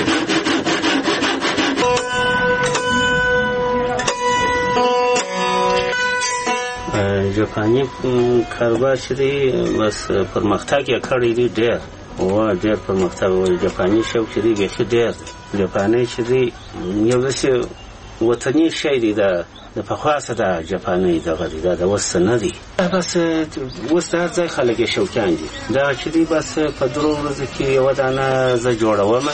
جاپاني کاروبار چې دی بس پرمختګ یې کړی دی ډېر و ډېر پرمختګ و. جاپاني شوق چې دی بیخي ډېر. جاپاني چې دی یو داسې وطني شی دی، د د پخوا څخه د جاپاني دغه دی، دا د اوس نه دی. بس اوس د هر ځای خلک یې شوقیان دي. دا چې دی بس په درو ورځو کې یوه دانه زه جوړوم.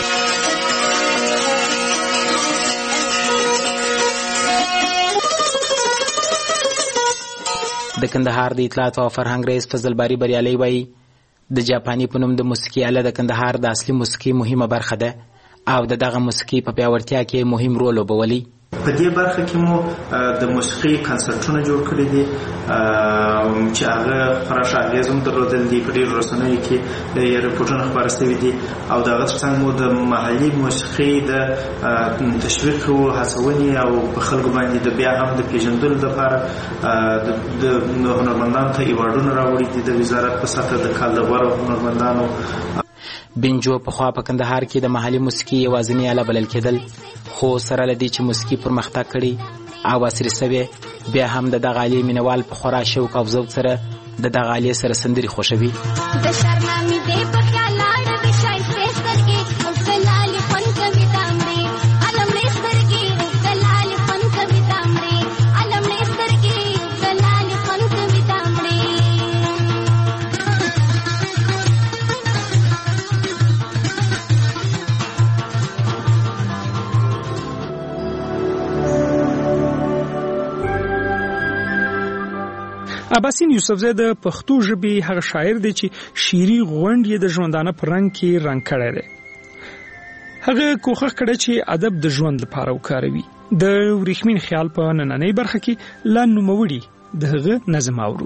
د کندهار د اطلاعات او فرهنګ رئیس فضل باری بریالي وایي د جاپاني په نوم د موسیقي آله د کندهار د اصلي موسیقي مهمه برخه ده او د دغه موسیقي په پیاوړتیا کې مهم رول لوبولی. په دې برخه کې مو د موسیقي کنسرټونه جوړ کړي دي چې هغه خورا اغېز هم درلودل دي. په ډېرو رسنیو کې یې رپورټونه خپاره شوي دي او د هغه ترڅنګ مو د محلي موسیقي د تشویق او هڅونې او په خلکو باندې د بیا هم د پیژندلو لپاره د هنرمندانو ته ایوارډونه راوړي دي د وزارت په سطحه د کال د غوره هنرمندانو. بنجو پخوا په کندهار کې د محلي موسیقي یوازینۍ آله بلل کېدل، خو سره له دې چې موسیقي پرمختګ کړي او عصري سوې، بیا هم د دغه آلې مینوال په خورا شوق او ذوق سره د دغه آلې سره سندرې خوښوي. اباسین یوسفزی د پښتو ژبې هغه شاعر دی چې شعري غونډ یې د ژوندانه په رنګ کې رنګ کړی دی. هغه کوښښ کړی چې ادب د ژوند لپاره وکاروي. د وریښمین خیال په نننۍ برخه کې لا نوموړي د هغه نظم اورو.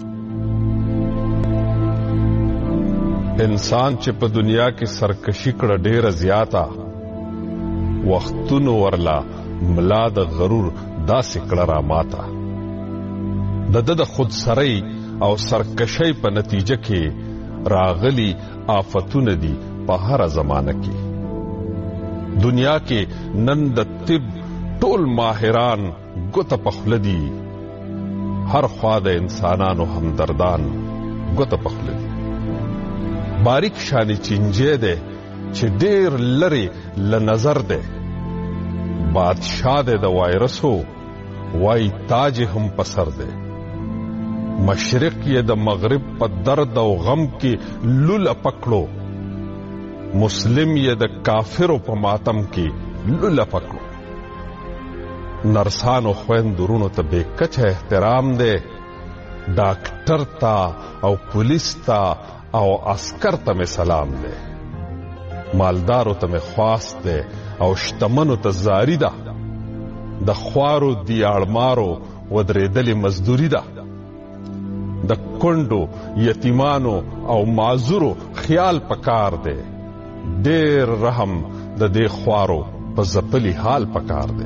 انسان چې په دنیا کې سرکشي کړه ډېره زیاته، وختونو ورلا ملا د غرور داسې کړه را ماته. د د د خودسری او سرکشی په نتیجه کې راغلی آفتونه دي په هر زمانه کې. دنیا کې نن د طب ټول ماهران ګوته پخله دي، هر خوا د انسانانو همدردان ګوته پخله دي. باریک شانی چینجه ده چې ډېر لري له نظر ده، بادشاہ ده د وایرسو وای تاج هم پسر ده. مشرق یې د مغرب په درد او غم کې لوله پکړو، مسلم یې د کافرو په ماتم کې لوله پکړو. نرسانو خویندورونو ته بے کچه احترام ده، ډاکټر ته او پولیس ته او عسکر ته می سلام ده. مالدارو ته می خواست ده او شتمنو ته زاری ده. د خوارو دیاړمارو ودرېدلې مزدوری ده. د کندو یتیمانو او معذورو خیال پکار دی، ډېر رحم د دې خوارو په ځپلي حال پکار دی.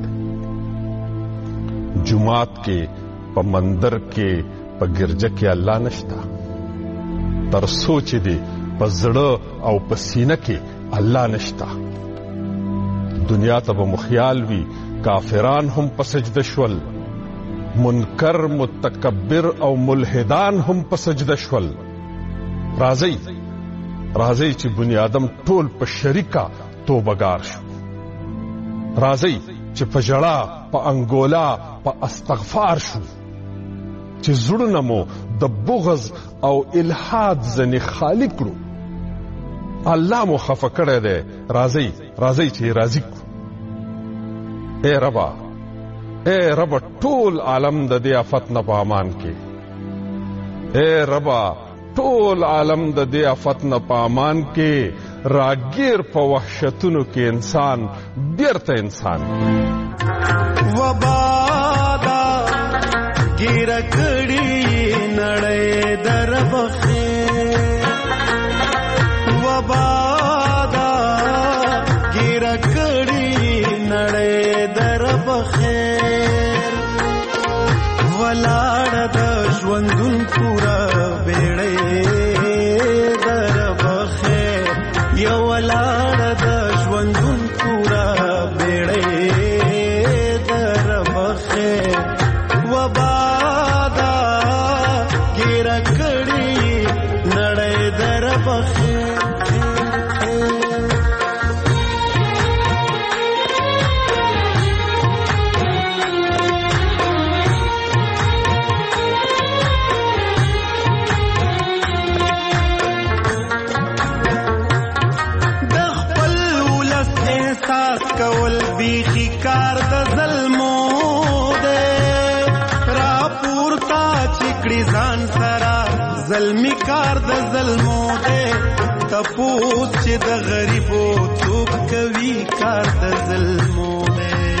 جمعات کې په مندر کې په ګرجه کې الله نشتا، تر سوچ دی په زړه او په سینه کې الله نشتا. دنیا ته به مخیال وي کافران هم په سجده شول، منکر متکبر او ملحدان هم په سجده شول. راځي راځي چې بنی آدم ټول په شریکا توبګار شو. راځي چې په جړه په انګولا په استغفار شو، چې زړونه مو د بغض او الحاد ځنې خالی کړو. الله مو خفه کړی دی، راځي راځي چې راضي کړو. اے ربا اے رب ټول عالم د دې آفت نه په امان کې. اے ربا ټول عالم د دې آفت نه په امان کې. راګیر په وحشتونو کې انسان بیرته انسان وبادا ګیر کړي نړۍ در بخې. وبادا ګیر کړي نړۍ در بخې. ولاړ د ژوندون پورا بیړې ګیره کړي نړۍ در بخیر کول بیخی کار د ظلمو دے را پورتا چکڑی ځان سرا ظلمی کار د ظلمو دے تپوس چې د غریبو څوک کوي کار د ظلمو دے